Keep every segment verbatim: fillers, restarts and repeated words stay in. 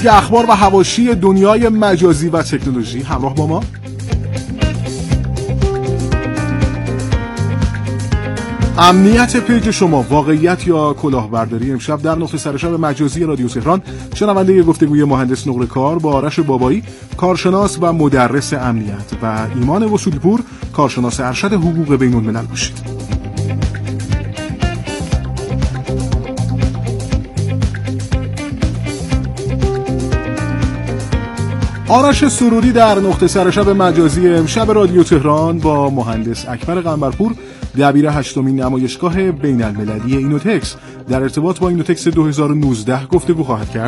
دستگاه اخبار و حواشی دنیای مجازی و تکنولوژی. همراه با ما امنیت پیج شما، واقعیت یا کلاهبرداری. امشب در نقطه سرشب مجازی رادیو تهران شنونده گفتگوی مهندس نقره‌کار با آرش بابایی، کارشناس و مدرس امنیت، و ایمان وصولی‌پور، کارشناس ارشد حقوق بین‌الملل باشید. آرش سروری در نقطه سرشب مجازی امشب رادیو تهران با مهندس اکبر قنبرپور، دبیر هشتمین نمایشگاه بین المللی اینوتکس، در ارتباط با اینوتکس دو هزار و نوزده گفتگو خواهد کرد.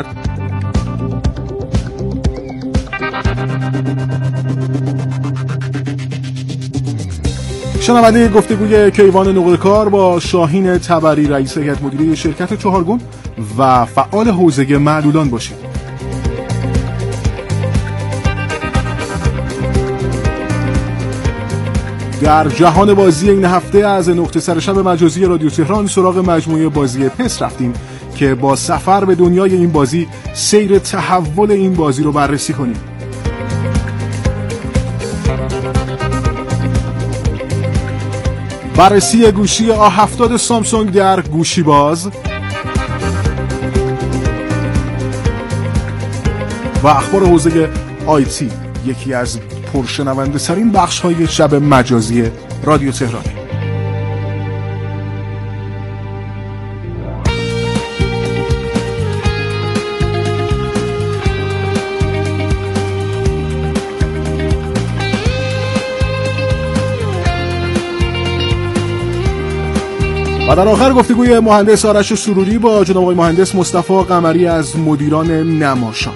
شنونده گفتگوی کیوان نقره‌کار با شاهین تبری، رئیس هیئت مدیره شرکت چهارگون و فعال حوزه معلولان باشید. در جهان بازی این هفته از نقطه سرشب مجازی رادیو تهران سراغ مجموعه بازی پس رفتیم که با سفر به دنیای این بازی سیر تحول این بازی رو بررسی کنیم. بررسی گوشی آ هفتاد سامسونگ در گوشی باز و اخبار حوزه آیتی، یکی از پرشنونده ترین بخش های شب مجازی رادیو تهران. و در آخر گفتگوی مهندس آرش سروری با جناب آقای مهندس مصطفی قمری از مدیران نماشا.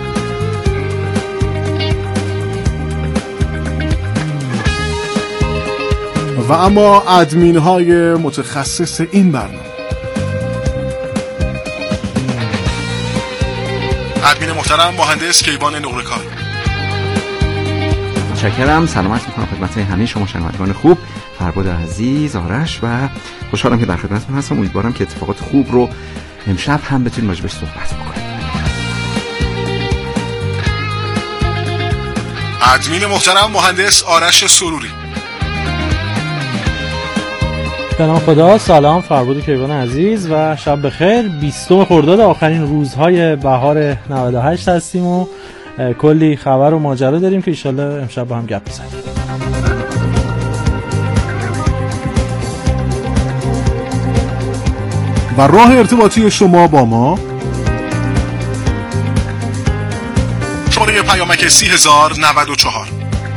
و اما ادمین های متخصص این برنامه. ادمین محترم مهندس کیوان نقره‌کار. متشکرم. سلامت میکنم خدمت همه شما شنوندگان خوب. فرباد عزیز، آرش، و خوشحالم که در خدمتتون هستم. امیدوارم که اتفاقات خوب رو امشب هم بتونیم راجعش صحبت بکنیم. ادمین محترم مهندس آرش سروری. به نام خدا. سلام فرباد کیوان عزیز و شب بخیر. بیستم خرداد، آخرین روزهای بهار نود و هشت هستیم و کلی خبر و ماجرا داریم که انشالله امشب با هم گپ بزنیم. و راه ارتباطی شما با ما شماره پیامک سی هزار نود و چهار.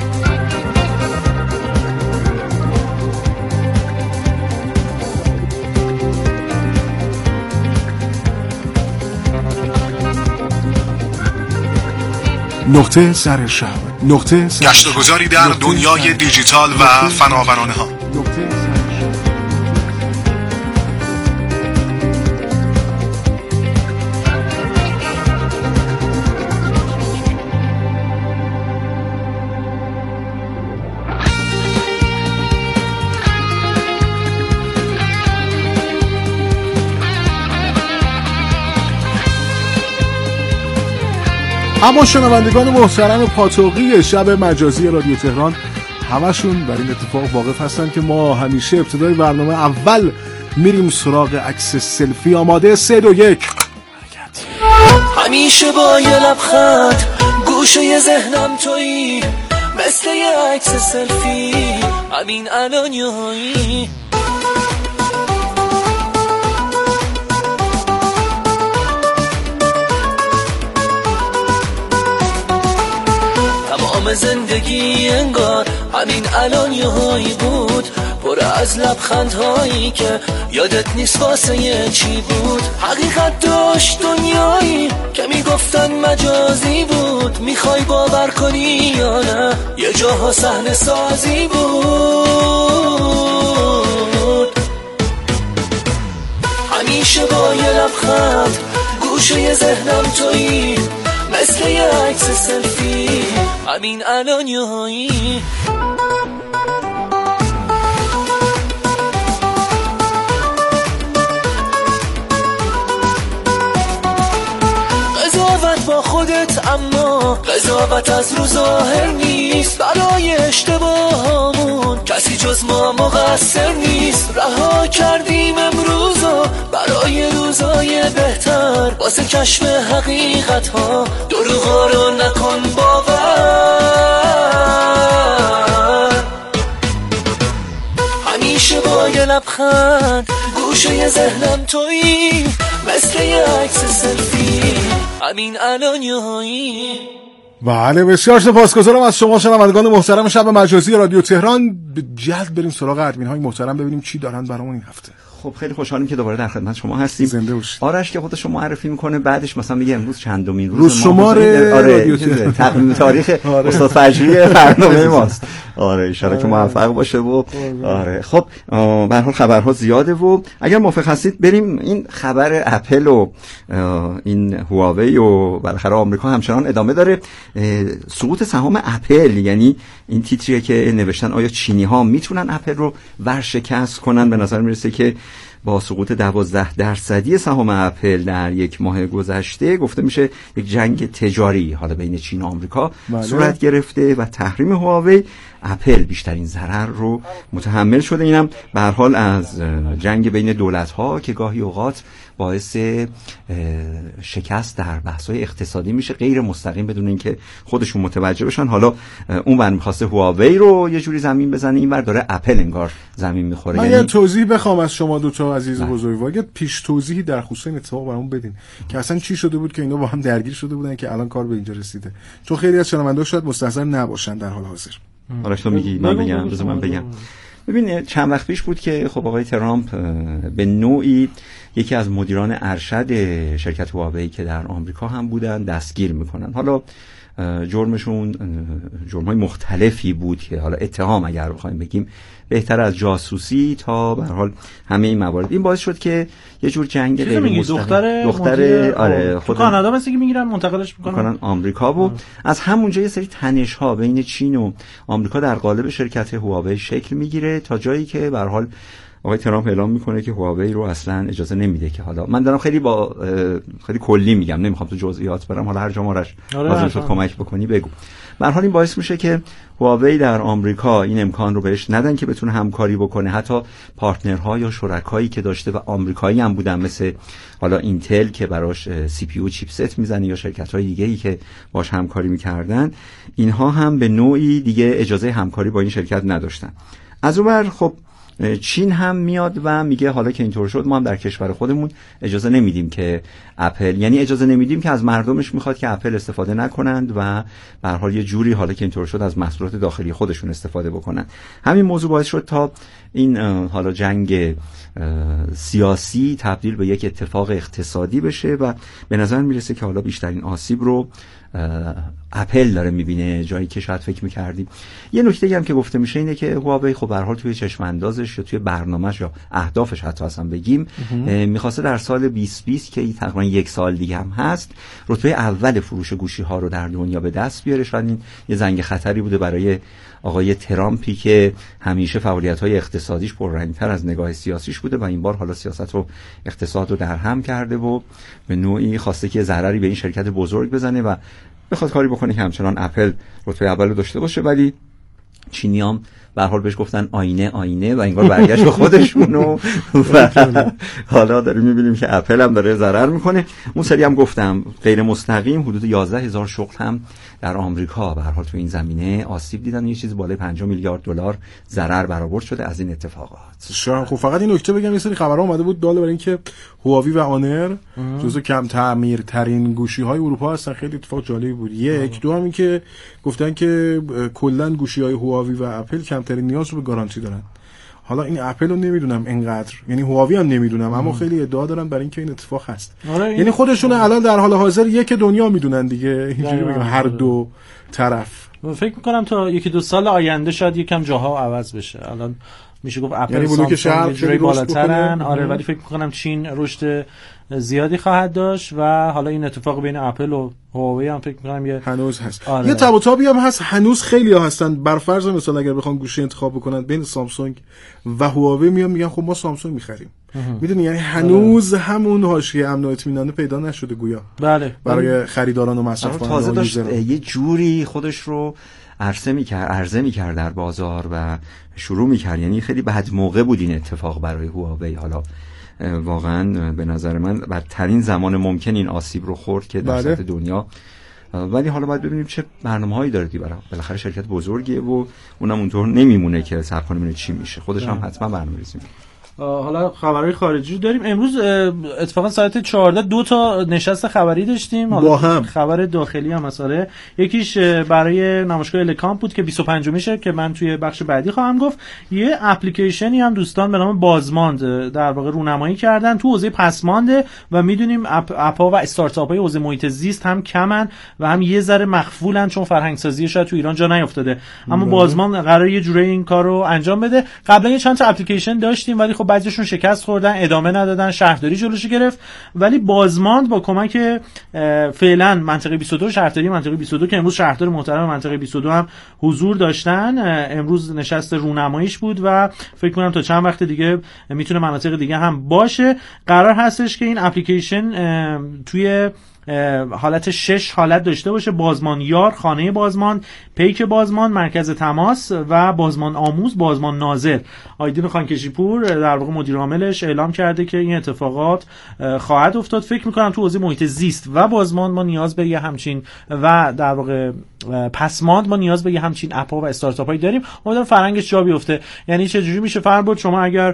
نقطه سر شب، نقطه سر گشتگذاری در دنیای دیجیتال و فناورانه ها. اما شنوندگان محترم پاتوقی شب مجازی رادیو تهران همشون بر این اتفاق واقف هستن که ما همیشه ابتدای برنامه اول میریم سراغ عکس سلفی. آماده؟ سه دو یک حرکت. همیشه با یه لبخند گوشه ذهنم تویی، مثل یه عکس سلفی همین الان یایی. تمام زندگی انگار همین الان یه هایی بود، پر از لبخندهایی که یادت نیست واسه یه چی بود. حقیقت داشت دنیایی که میگفتن مجازی بود، میخوای باور کنی یا نه یه جاها صحنه سازی بود. همیشه با یه لبخند گوشه ذهنم تویی، مثل یه عکس سلفی همین الان یایی. قضاوت با با خودت، اما قضاوت از رو ظاهر نیست. برای اشتباهامون کسی جز ما مقصر نیست. رها کردیم امروزو برای روزای بهتر، واسه کشف حقیقت ها دروغا رو نکن باور. همیشه با یه لبخند گوشه ذهنم تویی، مثل یه عکس سلفی همین الان یهایی. بله بسیار سپاسگزارم از شما شنوندگان محترم شب مجازی رادیو تهران. جلد بریم سراغ ادمین های محترم ببینیم چی دارن برامون این هفته. خب خیلی خوشحالیم که دوباره در خدمت شما هستیم. زنده باشید. آرش که خودش رو معرفی میکنه، بعدش مثلا میگه امروز چندمین روز, روز شمار رادیو تهران، تقویم تاریخ استاد فجری برنامه ماست. آره ان شاء الله که موفق باشه و آره. خب به هر حال خبرها زیاده و اگر موافق هستید بریم این خبر اپل و این هواوی و بالاخره آمریکا همچنان ادامه داره. سقوط سهام اپل، یعنی این تیتریه که نوشتن آیا چینی ها میتونن اپل رو ورشکست کنن. به نظر میرسه که با سقوط دوازده درصدی سهام اپل در یک ماه گذشته گفته میشه یک جنگ تجاری حالا بین چین و آمریکا بله. صورت گرفته و تحریم هواوی اپل بیشترین ضرر رو متحمل شده. اینم به هر حال از جنگ بین دولت ها که گاهی اوقات باعث شکست در بحث‌های اقتصادی میشه غیر مستقیم بدون اینکه خودشون متوجه بشن. حالا اون ور می‌خواسته هواوی رو یه جوری زمین بزنه، این ور داره اپل انگار زمین می‌خوره. من یعنی... یه توضیح بخوام از شما دو تا عزیز بزرگوار، یه پیش توضیحی در خصوص این اتفاق برامون بدین که اصلا چی شده بود که اینا با هم درگیر شده بودن که الان کار به اینجا رسیده، چون خیلی از شنونده‌ها شاید مستحضر نباشن در حال حاضر. آره تو میگی من بگم، بذار من بگم. ببین چند وقت پیش بود که خب آقای ترامپ به نوعی یکی از مدیران ارشد شرکت هواوی که در آمریکا هم بودن دستگیر میکنن. حالا جرمشون جرم‌های مختلفی بود که حالا اتهام اگر بخوایم بگیم بهتر از جاسوسی تا به هر حال همه این موارد. این باعث شد که یه جور جنگ غیر مستقیم دختر دختر آره خود کانادا مثلا که میگیرن منتقلش میکنن میکنن آمریکا و از همونجا یه سری تنش‌ها بین چین و آمریکا در قالب شرکت هواوی شکل میگیره تا جایی که به هر حال آقای ترامپ اعلام میکنه که هواوی رو اصلا اجازه نمیده که حالا من دارم خیلی با خیلی کلی میگم، نمیخوام تو جزئیات برم، حالا هر جا مارش لازم شد کمک بکنی بگو. به هر حال این باعث میشه که هواوی در آمریکا این امکان رو بهش ندن که بتونه همکاری بکنه. حتی پارتنرها یا شرکایی که داشته و آمریکایی هم بودن مثل حالا اینتل که براش سی پی یو چیپست میزنه یا شرکت‌های دیگه‌ای که باش همکاری میکردن، اینها هم به نوعی دیگه اجازه همکاری با این شرکت نداشتن. از اونور خب چین هم میاد و میگه حالا که اینطور شد ما هم در کشور خودمون اجازه نمیدیم که اپل، یعنی اجازه نمیدیم که از مردمش میخواد که اپل استفاده نکنند و به هر حال یه جوری حالا که اینطور شد از محصولات داخلی خودشون استفاده بکنن. همین موضوع باعث شد تا این حالا جنگ سیاسی تبدیل به یک اتفاق اقتصادی بشه و به نظر میرسه که حالا بیشترین آسیب رو اپل داره میبینه جایی که شاید فکر میکردیم. یه نکته هم که گفته میشه اینه که هواوی خب به هر حال توی چشم اندازش یا توی برنامه‌اش یا اهدافش حتی اصلا بگیم میخواسته در سال بیست بیست که تقریبا یک سال دیگه هم هست رتبه اول فروش گوشی ها رو در دنیا به دست بیاره. شاید این یه زنگ خطری بوده برای آقای ترامپی که همیشه فعالیت‌های اقتصادیش پررنگ‌تر از نگاه سیاسیش بوده و این بار حالا سیاست و اقتصاد رو در هم کرده و به نوعی خواسته که ضرری به این شرکت بزرگ بزنه و بخواد کاری بکنه که همچنان اپل رتبه اول رو داشته باشه. ولی چینیام به هر حال بهش گفتن آینه آینه و انگار برگشت به خودشون و حالا داریم می‌بینیم که اپل هم داره ضرر میکنه. اون سری هم گفتم غیر مستقیم حدود یازده هزار شغل هم در آمریکا به هر حال تو این زمینه آسیب دیدن. یه چیز بالای پنجاه میلیارد دلار ضرر برآورد شده از این اتفاقات. شاید خب فقط این نکته بگم، یه سری خبرها اومده بود داله برای اینکه هواوی و آنر جزو کم تعمیرترین گوشی‌های اروپا هستن. خیلی اتفاق جالبی بود. یک دو هم این که گفتن که کلا گوشی‌های هواوی و اپل کمترین نیاز رو به گارانتی دارن. حالا این اپل رو نمیدونم اینقدر، یعنی هواوی هم نمیدونم، اما خیلی ادعا دارن برای اینکه این اتفاق هست. آره یعنی خودشون الان در حال حاضر یک دنیا میدونن دیگه، اینجوری بگم هر دو طرف. فکر میکنم تا یکی دو سال آینده شاید یکم جاها عوض بشه. الان میشه گفت اپل یعنی بلوک شرق جوری بالاترن. آره ولی فکر میکنم چین رشد زیادی خواهد داشت و حالا این اتفاق بین اپل و هواوی هم فکر می‌کنم یه هنوز هست. آره. یه تب و تابی هم هست، هنوز خیلی‌ها هستن. بر فرض مثلا اگر بخوام گوشی انتخاب بکنن بین سامسونگ و هواوی، میان میگن خب ما سامسونگ می‌خریم. میدونی یعنی هنوز آره. همون حاشیه امن و اطمینان پیدا نشده گویا. بله. برای خریداران و مصرف کنندگان. تازه داشت یه جوری خودش رو عرضه می‌کرد، عرضه می‌کرد در بازار و شروع می‌کرد. یعنی خیلی بد موقع بود این اتفاق برای هواوی. حالا واقعا به نظر من بدترین زمان ممکن این آسیب رو خورد که در سطح دنیا. ولی حالا باید ببینیم چه برنامه‌هایی داره دیگه. بالاخره شرکت بزرگیه و اونم اونطور نمیمونه که صبر کنه ببینه چی میشه. خودش هم حتما برنامه‌ریزی می‌کنه. حالا خبرهای خارجی رو داریم. امروز اتفاقا ساعت چهارده دو تا نشست خبری داشتیم. با هم خبر داخلی هم مسئله. یکیش برای نمایشگاه الکامپ بود که بیست و پنجمیشه که من توی بخش بعدی خواهم گفت. یه اپلیکیشنی هم دوستان به نام بازماند در واقع رونمایی کردن تو حوزه پسمانده و میدونیم اپ اپا و استارتاپ‌های حوزه محیط زیست هم کمن و هم یه ذره مخفولن چون فرهنگ سازی شاید تو ایران جا نیافتاده. اما بازماند قراره یه جوری این کارو انجام بده. قبلا یه چند تا اپلیکیشن داشتیم ولی خب بعضیشون شکست خوردن، ادامه ندادن، شهرداری جلوشو گرفت. ولی بازماند با کمک فعلا منطقه بیست و دو، شهرداری منطقه بیست و دو که امروز شهردار محترم منطقه بیست و دو هم حضور داشتن، امروز نشست رونماییش بود و فکر کنم تا چند وقت دیگه میتونه مناطق دیگه هم باشه. قرار هستش که این اپلیکیشن توی حالت شش حالت داشته باشه: بازمان یار، خانه بازمان، پیک بازمان، مرکز تماس و بازمان آموز، بازمان ناظر. آیدین خانکشی پور در واقع مدیر عاملش اعلام کرده که این اتفاقات خواهد افتاد. فکر می‌کنم تو حوزه محیط زیست و بازمان ما نیاز به یه همچین و در واقع پسماند ما نیاز به یه همچین اپ‌ها و استارتاپ‌هایی داریم. امیدوارم فرهنگش جا بیفته. یعنی چه جوری میشه فرض شما اگر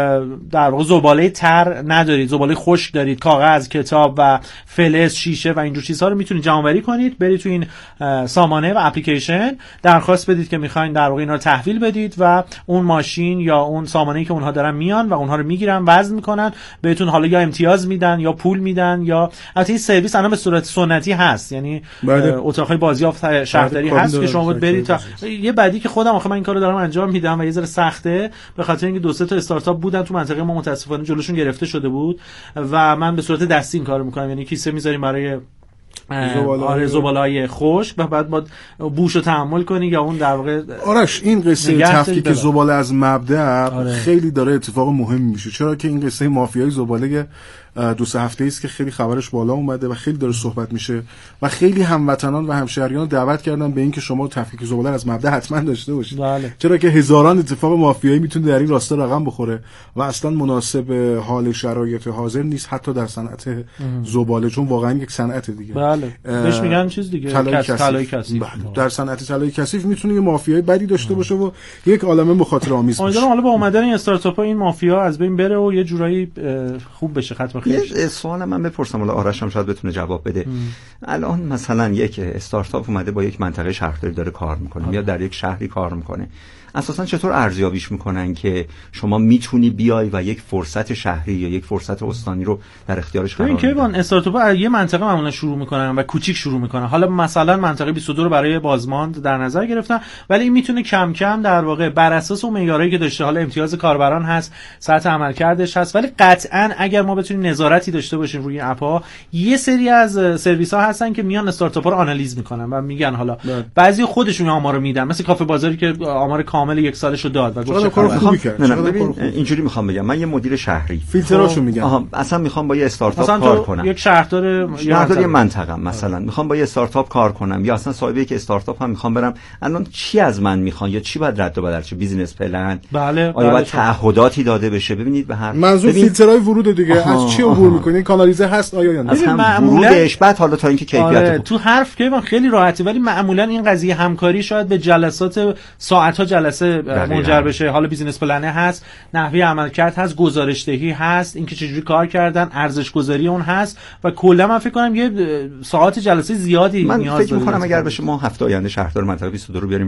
در واقع زباله تر ندارید، زباله خشک دارید، کاغذ، کتاب و فلز، شیشه و اینجور چیزها رو میتونید جمع‌آوری کنید، برید تو این سامانه و اپلیکیشن درخواست بدید که میخواین در واقع اینا رو تحویل بدید و اون ماشین یا اون سامانه‌ای که اونها دارن میان و اونها رو میگیرن، وزن میکنن، بهتون حالا یا امتیاز میدن یا پول میدن. یا البته این سرویس الان به صورت سنتی هست، یعنی اتاقای بازیافت شهرداری هست که شما برید تا یه بعدی که خودم آخه من این کارو دارم انجام میدم و یه ذره سخته به خاطر اینکه دو سه تا استارتاپ بودن تو منطقه ما متاسفانه جلوشون گرفته شده بود و من به صورت دستی این کارو میکنم. یعنی کیسه میذاریم برای آره زباله‌های خشک و بعد با بوشو تحمل کنی یا اون در واقع. آرش این قصه تفکیک زباله از مبدأ آره. خیلی داره اتفاق مهم میشه، چرا که این قصه مافیای زباله دو سه هفته است که خیلی خبرش بالا اومده و خیلی داره صحبت میشه و خیلی هموطنان و همشهریان دعوت کردن به اینکه شما تفکیک زباله از مبدأ حتما داشته باشید. بله. چرا که هزاران اتفاق مافیایی میتونه در این راستا رقم بخوره و اصلا مناسب حال شرایط حاضر نیست، حتی در صنعت زباله، چون واقعا یک صنعت دیگه. بله. بهش میگن چیز دیگه، طلای کثیف. در صنعت طلای کثیف میتونه یه مافیای بدی داشته باشه و یک عالمه مخاطره آمیز باشه. امیدوارم حالا با اومدن این استارتاپ‌ها این مافیا از بین بره و یه جورایی خوب بشه، ختم خیرش. یه سوال من بپرسم، حالا آرش هم شاید بتونه جواب بده. ام. الان مثلا یک استارتاپ اومده با یک منطقه شهرداری داره کار میکنه یا در یک شهری کار میکنه، اساسا چطور ارزیابیش میکنن که شما میتونی بیای و یک فرصت شهری یا یک فرصت استانی رو در اختیارش قرار بدی؟ این که استارتاپ‌ها یه منطقه معمولا شروع میکنن و کوچیک شروع میکنن. حالا مثلا منطقه بیست و دو رو برای بازماند در نظر گرفتن، ولی این میتونه کم کم در واقع بر اساس اون معیارایی که داشته، حالا امتیاز کاربران هست، سطح عملکردش هست، ولی قطعا اگر ما بتونیم نظارتی داشته باشیم روی اپ‌ها، یه سری از سرویس‌ها هستن که میان استارتاپ‌ها رو آنالیز میکنن و میگن حالا بعضی خودشون آمارو میدن، مثل کافه بازاری که آمار کامل یک سالشو داد و گفت کار خوبی کرد. نه نه ببین اینجوری میخوام بگم، من یه مدیر شهری فیلتراشو میگم، آها اصلا میخوام با یه استارتاپ کار کنم، یک شهردار شهردار یه منطقه مثلا میخوام با یه استارتاپ کار کنم یا اصلا صاحب یک استارتاپ هم میخوام برم، الان چی از من میخوان یا چی باید رد و بدل شه؟ بیزینس پلن؟ بله آیا باید تعهداتی داده بشه؟ ببینید به هر منظور ببین... فیلترهای ورود دیگه آها. از چی عبور میکنین؟ کانالیزه هست آیا یا نه؟ اصلا ورودش بعد حالا تا اینکه کیفیت آره. تو حرف که خیلی راحته، ولی معمولا این قضیه همکاری شاید به جلسات ساعت‌ها جلسه منجر بشه. حالا بیزینس پلن هست، نحوه عملکرد هست، گزارش‌دهی هست، اینکه چجوری کار کردن، ارزش گذاری اون هست و کلا من فکر کنم یه ساعت جلسه زیادی من نیاز فکر می‌کنم اگر بشه ما هفته آینده شهردار منطقه بیست و دو رو بیاریم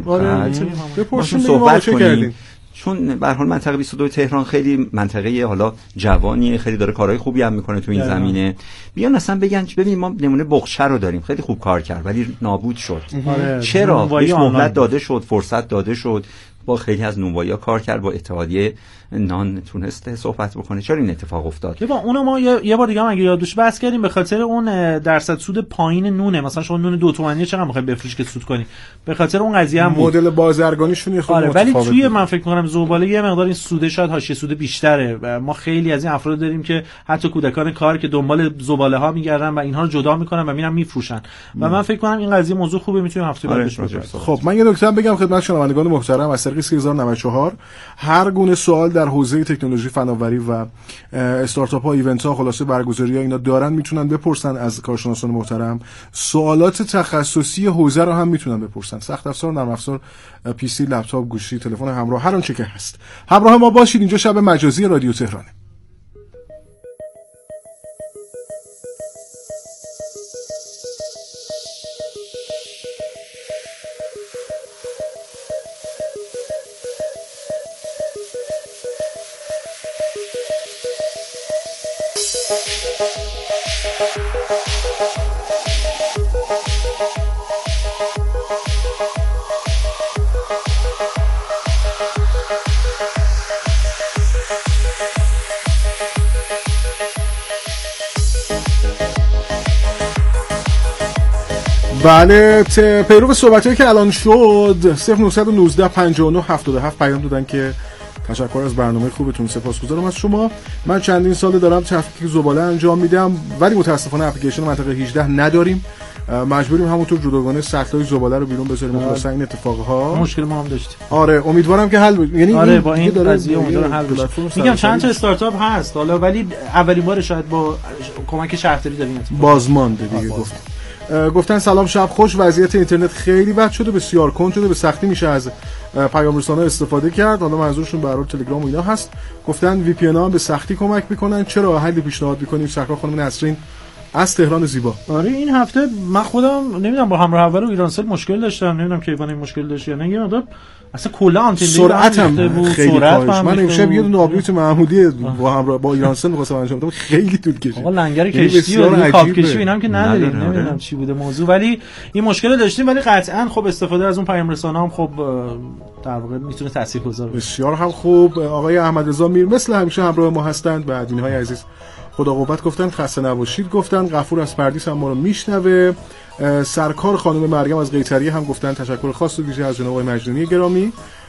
بپرسیم صحبت کنیم، چون به هر حال منطقه بیست و دو تهران خیلی منطقه حالا جوانیه، خیلی داره کارهای خوبی هم میکنه تو این ده. زمینه بیان اصلا بگن ببین ما نمونه بخچه رو داریم خیلی خوب کار کرد ولی نابود شد. آره. چرا؟ بهش مهلت داده شد، فرصت داده شد، با خیلی از نونوایی‌ها کار کرد، با اتحادیه نان تونسته صحبت بکنه. چرا این اتفاق افتاد؟ که با اونو ما یه بار دیگه هم اگه یادش بحث کردیم، به خاطر اون درصد سود پایین نونه. مثلا شما نون دو تومانی چقدر می‌خوای بفروشی که سود کنی؟ به خاطر اون قضیه هم مدل بازرگانیشون خیلی آره، ولی توی بود. من فکر می‌کنم زباله یه مقدار این سود شاید حاشیه سود بیشتره. ما خیلی از این افراد داریم که حتی کودکان کار که دنبال زباله‌ها میگردن و اینها رو جدا می‌کنن و میرن میفروشن و من فکر کنم این قضیه موضوع خوبه، میتونیم هفته بعد بهش بپردازیم. خب من یه نکته بگم خدمت شنوندگان محترم. از طریق سه هزار و نود و چهار هر گونه سوال در حوزه تکنولوژی، فناوری و استارتاپ ها، ایونت ها، خلاصه برگزاری ها اینا دارن، میتونن بپرسن از کارشناسان محترم. سوالات تخصصی حوزه رو هم میتونن بپرسن. سخت افزار، نرم افزار، پی سی، لپتاپ، گوشی، تلفن همراه، هر آنچه که هست. همراه ما باشید. اینجا شب مجازی رادیو تهرانه. بله، پیرو صحبتایی که الان شد صفر نه یک نه پنجاه و نه هفتاد و هفت پیام دادن که تشکر از برنامه خوبتون، سپاسگزارم از شما. من چندین سال دارم تفکیک زباله انجام میدم ولی متاسفانه اپلیکیشن منطقه هجده نداریم. مجبوریم همونطور جداگانه سطلای زباله رو بیرون بذاریم واسه این اتفاقها. مشکل ما هم داشتیم. آره، امیدوارم که حل ب... یعنی آره با این قضیه امیدوارم حل بشه. میگم چند تا استارتاپ هست حالا، ولی اولین بار شاید با کمک شهرداری داریم بازمانده دیگه. گفتم گفتن سلام، شب خوش. وضعیت اینترنت خیلی بد شده، بسیار کند شده، به سختی میشه از پیام رسانه‌ها استفاده کرد. حالا منظورشون به حال تلگرام و اینا هست. گفتن وی پی ان ها به سختی کمک میکنن. چرا حلی پیشنهاد میکنیم؟ سرکار خانم نسرین از تهران زیبا. آره این هفته من خودم نمیدونم با همراه اول و ایرانسل مشکل داشتم، نمیدونم کیوان این مشکل داشت یا نه. یه مقدار اصلا کلا آنتن سرعتم خیلی کاهش. من امشب یه دونه آبیوت محمودی با همراه با ایرانسل می‌خواستم انجام بدم، خیلی طول کشید. آقا لنگر کشتی و کاپ کشی اینام که نداریم، نمیدونم چی بوده موضوع، ولی این مشکل داشتیم. ولی قطعاً خب استفاده از اون پیام رسانه هم خب در واقع میتونه تاثیرگذار باشه. بسیار هم خوب. آقای احمد رضا میر مثل همیشه همراه ما هستند. به ادمین‌های عزیز خدا قوت گفتن، خسته نباشید گفتن. غفور از پردیس هم ما رو میشنوه. سرکار خانم مریم از قیصریه هم گفتن تشکر خاص و ویژه از جناب آقای مجنونی گرامی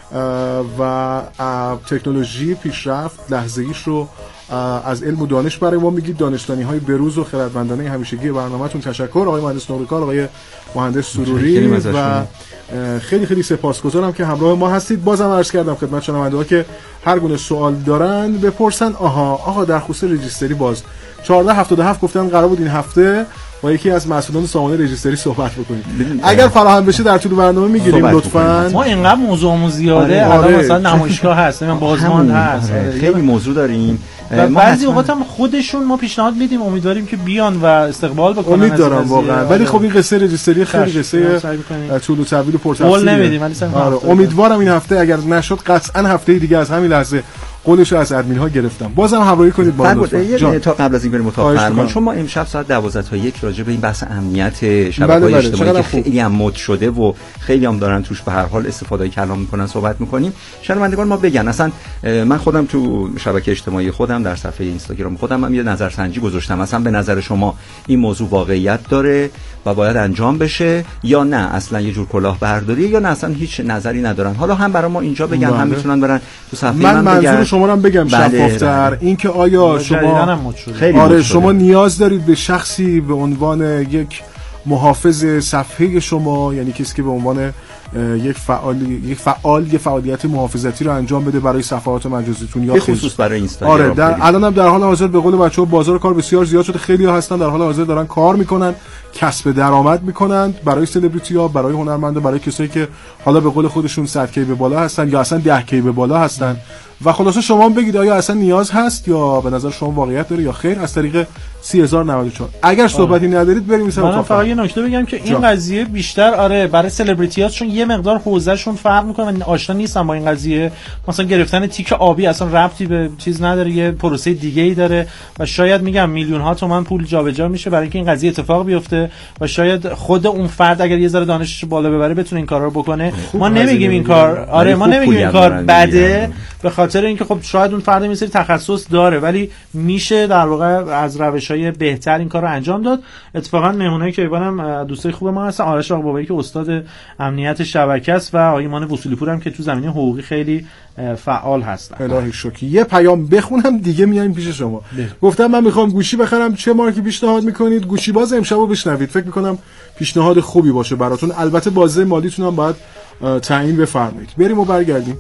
و تکنولوژی پیشرفت لحظه‌ایش رو از علم و دانش برای ما میگید. دانشدانی‌های بروز و خردمندانه همیشگی برنامه‌تون تشکر. آقای مهندس نورکار، آقای مهندس سروری و خیلی خیلی سپاسگزارم که همراه ما هستید. بازم عرض کردم خدمت شنونده‌ها که هر گونه سوال دارن بپرسن. آها آقا در خصوص رجیستری باز چهارده هفتاد و هفت گفتن قرار بود این هفته با یکی از مسئولان سامانه رجیستری صحبت بکنیم. اگر فراهم بشه در طول برنامه میگیریم لطفاً. ما اینقدر موضوعمون زیاده، الان آره. مثلا نمایشگاه هست، من بازمان هست، آره. خیلی موضوع داریم. بعضی اوقات هم خودشون ما پیشنهاد میدیم، امیدواریم که بیان و استقبال بکنن. امید دارم واقعا، ولی خب این قصه رجیستری خیلی قصه طول و طویل و پرتفصیلیه. قول نمیدیم ولی آره. امیدوارم این هفته اگر نشد قطعاً هفته دیگه از همین لحظه قولش رو از ادمین ها گرفتم. بازم همراهی کنید با لطفاً. تا قبل از این بریم اتاق فرمان، چون ما امشب ساعت دوازده تا یک راجع به این بحث امنیت شبکه‌های بله اجتماعی که خیلی هم مد شده و خیلی هم دارن توش به هر حال استفاده کلام میکنن صحبت میکنیم. شنوندگان ما بگن اصلا من خودم تو شبکه اجتماعی خودم در صفحه اینستاگرام خودم هم یه نظرسنجی گذاشتم، اصلا به نظر شما این موضوع واقعیت داره و باید انجام بشه یا نه اصلا یه جور کلاهبرداری یا نه اصلا هیچ نظری ندارن. حالا هم برای ما اینجا بگن بله. هم میتونن برن تو صفحه من, من بگن. شما رو هم بگم شفافتر بله. این که آیا شما آره شما نیاز دارید به شخصی به عنوان یک محافظ صفحه شما، یعنی کسی که به عنوان یک فعال یک فعال یک فعالیت محافظتی رو انجام بده برای صفحات مجازیتون یا خصوص برای اینستاگرام. آره در الان هم در حال حاضر به قول بچه‌ها بازار کار بسیار زیاد شده، خیلی ها هستن در حال حاضر دارن کار میکنن، کسب درآمد میکنن برای سلبریتی ها، برای هنرمندا، برای کسایی که حالا به قول خودشون صد کی به بالا هستن یا اصلا ده کی به بالا هستن. و خلاصه شما هم بگید آیا اصلا نیاز هست یا به نظر شما واقعیت داره یا خیر. از طریق سی هزار و نود و چهار. اگر صحبتی ندارید بریم مثلا. من فقط یه نکته بگم که این جا. قضیه بیشتر آره برای سلبریتی‌ها چون یه مقدار حوزهشون فرق میکنه و آشنا نیستن با این قضیه، مثلا گرفتن تیک آبی اصلا ربطی به چیز نداره، یه پروسه دیگه‌ای داره و شاید میگم میلیون ها تومان پول جابجا میشه برای اینکه این قضیه اتفاق بیفته و شاید خود اون فرد اگر یه ذره دانشش بالا ببره بتونه این کارا رو بکنه. ما نمیگیم این کار آره ما نمیگیم این کار بده به خاطر اینکه خب شاید اون فرد میسری تخصص داره ولی میشه در واقع از روش‌های بهتر این کار رو انجام داد. اتفاقا مهمونای کیوانم دوستای خوب ما هستن، آرش آقابایی که استاد امنیت شبکه است و آقای ایمان وصولی پور هم که تو زمینه حقوقی خیلی فعال هستن. الهی شکر. یه پیام بخونم دیگه میایم پیش شما. ده. گفتم من میخوام گوشی بخرم، چه مارکی پیشنهاد میکنید؟ گوشی باز امشبو بشنوید، فکر میکنم پیشنهاد خوبی باشه براتون. البته بازه مالیتون هم باید تعیین بفرمایید. بریم و برگردیم.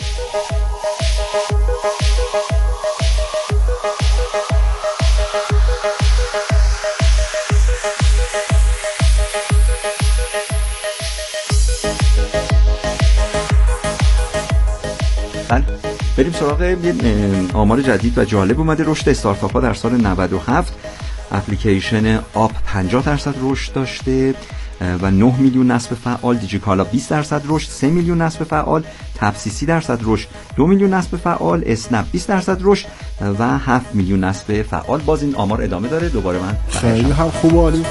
بریم سراغ یه آمار جدید و جالب اومده. رشد استارتاپ ها در سال نود و هفت اپلیکیشن آپ پنجاه درصد رشد داشته و نه میلیون نصب فعال، دیجیکالا بیست درصد رشد، سه میلیون نصب فعال، تپسی سی درصد رشد، دو میلیون نصب فعال، اسنپ بیست درصد رشد و هفت میلیون نصب فعال. باز این آمار ادامه داره. دوباره من خیلی هم خوب و عالی.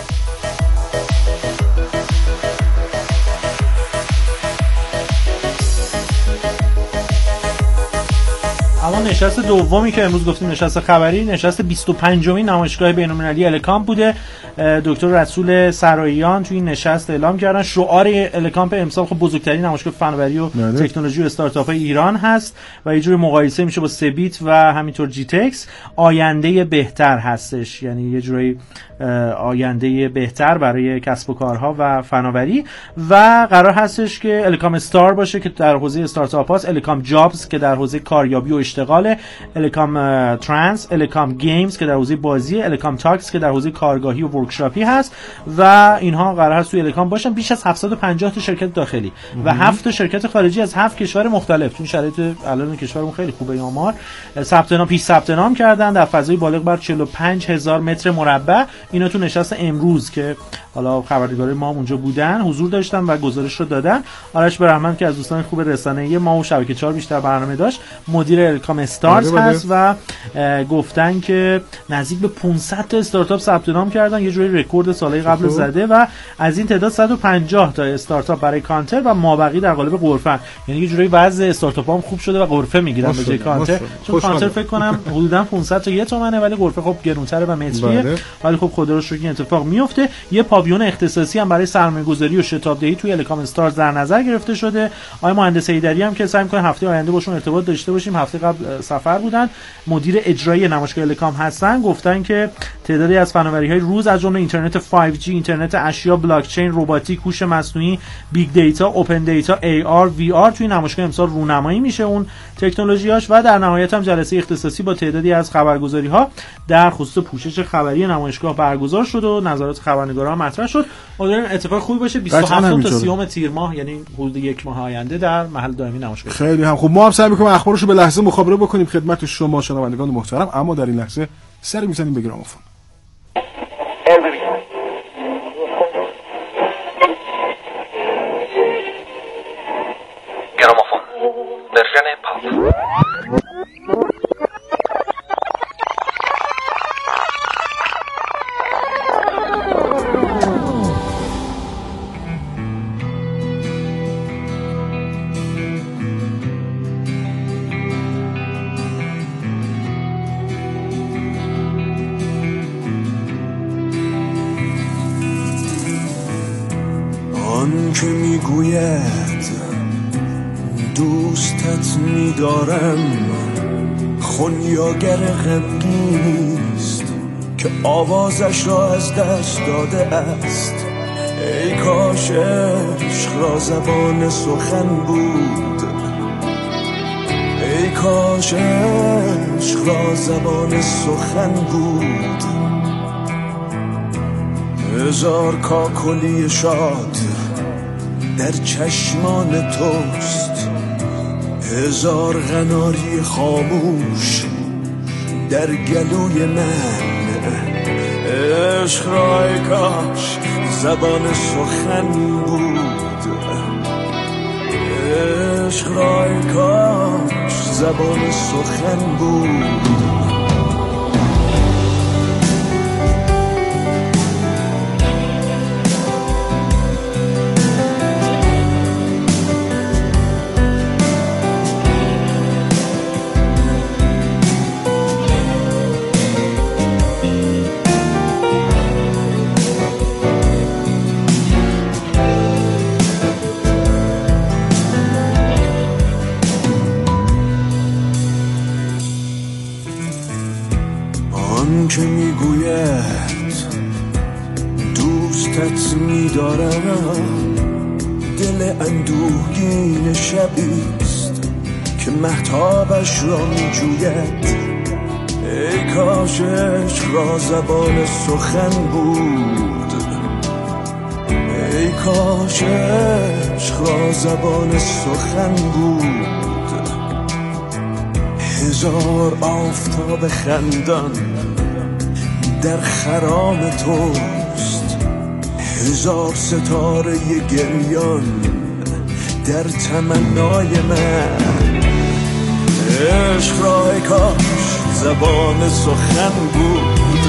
اما نشست دومی که امروز گفتیم نشست خبری، نشست بیست و پنجمین نمایشگاه بین‌المللی الکامپ بوده. دکتر رسول سراییان توی این نشست اعلام کردن شعار الکامپ امسال خب بزرگترین نمایشگاه فناوری و تکنولوژی و استارتاپ های ایران هست و یه جوری مقایسه میشه با سبیت و همینطور جی تکس. آینده بهتر هستش، یعنی یه جوری آینده بهتر برای کسب و کارها و فناوری و قرار هستش که الکام استار باشه که در حوزه استارتاپ هاست، الکام جابز که در حوزه کاریابی و اشتغال، الکام ترانس، الکام گیمز که در حوزه بازی، الکام تاکس که در حوزه کارگاهی و ورکشاپی هست و اینها قرار هست توی الکام باشن. بیش از هفتصد و پنجاه تا شرکت داخلی و هفت تا شرکت خارجی از هفت کشور مختلف. چون شرایط الان کشورمون خیلی خوبه، آمار ثبت نام پیش ثبت نام کردن در فضای بالغ بر چهل و پنج هزار متر مربع. اینا تو نشست امروز که حالا خبرنگارای ما اونجا بودن حضور داشتن و گزارش رو دادن. آرش برحمن که از دوستان خوب رسانه‌ای ما و شبکه چهار بیشتر برنامه داشت، مدیر الکام استارز هست و گفتن که نزدیک به پانصد تا استارتاپ ثبت نام کردن، یه جوری رکورد سالهای قبل زده و از این تعداد صد و پنجاه تا استارتاپ برای کانتر و مابقی در قالب غرفه. یعنی یه جوری وضع استارتاپ هم خوب شده و غرفه میگیرن به جای کانتر، چون کانتر فکر کنم حدودا پانصد تا یک تومنه ولی غرفه خب گرونتره و متریه، ولی خب خدا رو شکر این اتفاق میفته. یه پاویون اختصاصی هم برای سرمایه‌گذاری و شتابدهی توی الکام استارز در نظر گرفته شده. آقای مهندس حیدری هم که سعی می‌کنه هفته آینده باشون ارتباط داشته باشیم، هفته قبل سفر بودن، مدیر اجرایی نمایشگاه الکام هستن، گفتن که تعدادی از فناوری‌های روز از جمله اینترنت فایو جی، اینترنت اشیا، بلاکچین، رباتیک، هوش مصنوعی، بیگ دیتا، اوپن دیتا، ای آر، وی آر توی نمایشگاه امسال رونمایی میشه اون تکنولوژیاش و در نهایت هم جلسه اختصاصی با تعدادی از خبرگزاری‌ها در خصوص پوشش خبری نمایشگاه برگزار شد و نظرات خبرنگاران مطرح شد. امیدوارم اتفاق خوبی باشه. بیست و هفت تا سیوم تیر ماه یعنی حدود یک ماه آینده در محل دائمی نمایشگاه. خیلی هم خوب. ما هم سعی می‌کنیم اخبارشو به لحظه مخابره بکنیم خدمت شما شنوندگان محترم، اما در این لحظه سری می‌زنیم به گرامافون. گرامافون ورژن پاپ. آن که میگوید دوستت میدارم خونیاگر غمگینیست که آوازش را از دست داده است. ای کاش عشق را زبان سخن بود، ای کاش عشق را زبان سخن بود. هزار کاکلی شاد در چشمان توست، هزار غناری خاموش در گلوی من. عشق را ای کاش زبان سخن بود، عشق را ای کاش زبان سخن بود. که میگوید دوستت میدارم، دل اندوهگین شبیست که مهتابش را میجوید. ای کاش عشق را زبان سخن بود، ای کاش عشق را زبان سخن بود. هزار آفتاب خندان در خرام توست، هزار ستاره گریان در تمنای من. عشق را ای کاش زبان سخن بود،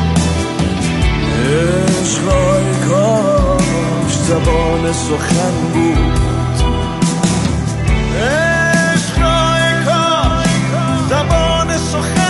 عشق را ای کاش زبان سخن بود. عشق را ای کاش زبان سخن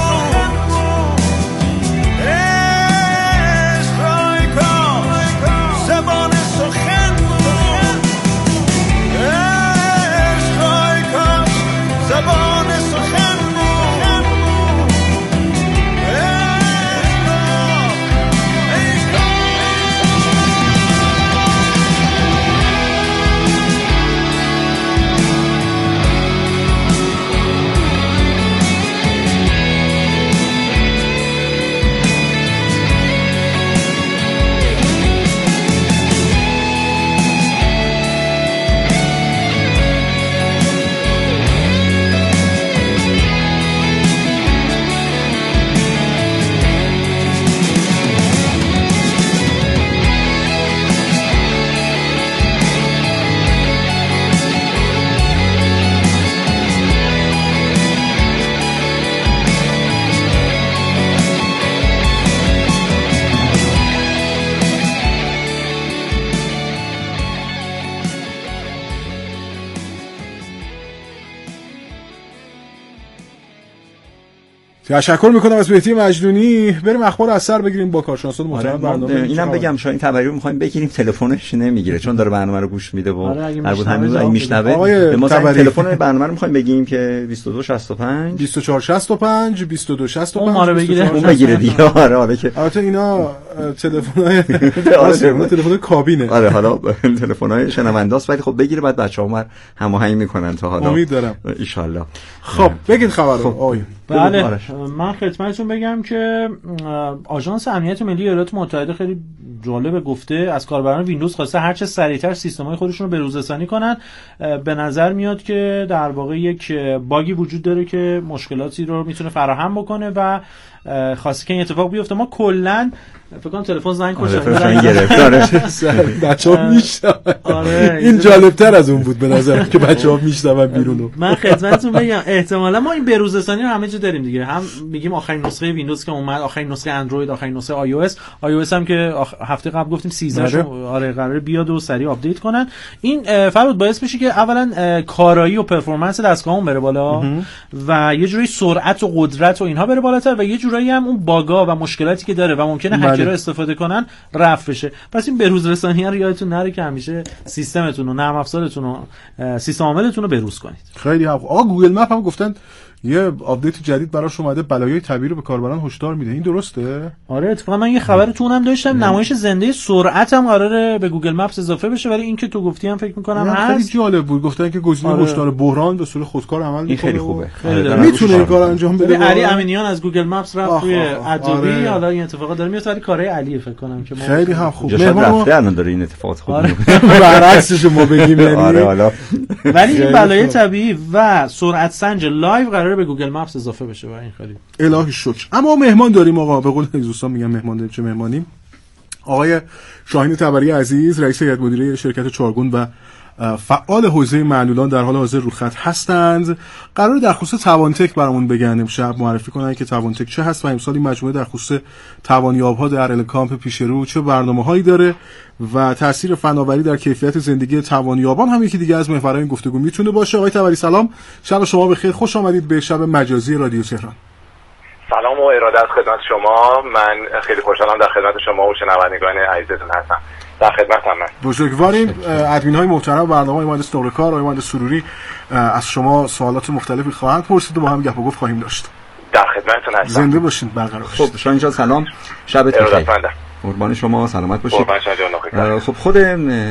تشکر میکنم از مهدی مجنونی. بریم اخبار از سر بگیریم با کارشناسان محترم برنامه. اینم بگم شاید این تبری رو می‌خوایم بگیریم، تلفنش نمیگیره چون داره برنامه رو گوش میده و البته همین اگه میشنوه به ما تلفن برنامه رو می‌خوایم بگیم که بیست و دو شصت و پنج بیست و چهار شصت و پنج بیست و دو شصت و پنج اون ما رو بگیره اون بگیره دیگه. آره آره که البته اینا تلفن‌های تلفن کابینه. آره حالا تلفن‌های شنونداست ولی خب بگیره بعد بچه‌ها هماهنگ میکنن تا حالا امید دارم ان شاء الله. خب بگید خبر رو آقای. بله من خدمتتون بگم که آژانس امنیت ملی ایالات متحده خیلی جالب گفته از کاربران ویندوز خواسته هر چه سریعتر سیستم‌های خودشون رو به‌روزرسانی کنن. به نظر میاد که در واقع یک باگی وجود داره که مشکلاتی رو میتونه فراهم بکنه و خواسته که این اتفاق بیفته. ما کلا فکر کنم تلفن زنگ کشید گرفت بچه‌ها میشنون. آره این جالب‌تر از اون بود به نظر که بچه‌ها میشنون بیرونو. من خدمتتون بگم احتمالاً ما این به‌روزرسانی رو همه جا داریم دیگه. هم میگیم آخرین نسخه ویندوز که اومد، آخرین نسخه اندروید، آخرین نسخه آی او اس. آی او اس هم که هفته قبل گفتیم سیزده شو آره قراره بیاد و سریع آپدیت کنن. این فرود باعث میشه که اولا کارایی و پرفورمنس دستگاهمون بره بالا و یه جوری سرعت و قدرت و اینها بره بالاتر و یه جورایی هم اون باگا و مشکلاتی که داره و ممکنه هکرها استفاده کنن رفع بشه. پس این به‌روز رسانی رو یادتون نره که همیشه سیستمتون و نرم افزارتون و سیستم عاملتون رو به‌روز کنید. خیلی هم آقا گوگل مپ هم گفتن یه آپدیت جدید براش اومده بلایای طبیعی رو به کاربران هشدار میده. این درسته؟ آره اتفاقا من یه خبر تو اونم داشتم نمایش زنده سرعت هم قراره به گوگل مپس اضافه بشه ولی این که تو گفتی هم فکر می‌کنم هست. خیلی جالب بود گفتن که گزینه آره. هشدار بحران به صورت خودکار عمل می‌کنه. خیلی خوبه. میتونه این کارو انجام بده. علی امینیان از گوگل مپس رفت توی ادوبی آره. حالا این اتفاقا داره میفته ولی کارهای علی فکر کنم که ما خیلی هم خوب. مهمون الان داره این اتفاقات خوب میفته. برعکسش ما بگیم یعنی آره حالا ولی این بلایای طبیعی و سرعت سنج لایو قراره به گوگل مپس اضافه بشه و این خیلی الهی شکر. اما مهمان داریم آقا، به قول دوستان میگم مهمان داریم، چه مهمانیم. آقای شاهین طبری عزیز، رئیس هیئت مدیره شرکت چارگون و فعال حوزه معلولان در حال حاضر رو خط هستند. قرار در خصوص توانتک برامون بگن، امشب معرفی کنن که توانتک چه هست و امسال این مجموعه در خصوص توانیاب‌ها در الکامپ پیش رو چه برنامه‌هایی داره و تاثیر فناوری در کیفیت زندگی توانیابان هم یکی دیگه از محورهای این گفتگو میتونه باشه. آقای طبری سلام، شب شما بخیر، خوش آمدید به شب مجازی رادیو تهران. سلام و اراده از خدمت شما. من خیلی خوشحالم در خدمت شما و شنوندگان عزیزتون هستم. در خدمتم. من بزرگواریم. ادمین های محترم برنامه مهندس نقره‌کار و مهندس سروری از شما سوالات مختلفی خواهند پرسید و با هم گپ و گفت خواهیم داشت. در خدمتتون هستم. زنده باشین، برقرار باشین. خب شاهین جان سلام، شبت بخیر. قربان شما، سلامت باشید. قربان شما جان. خب خود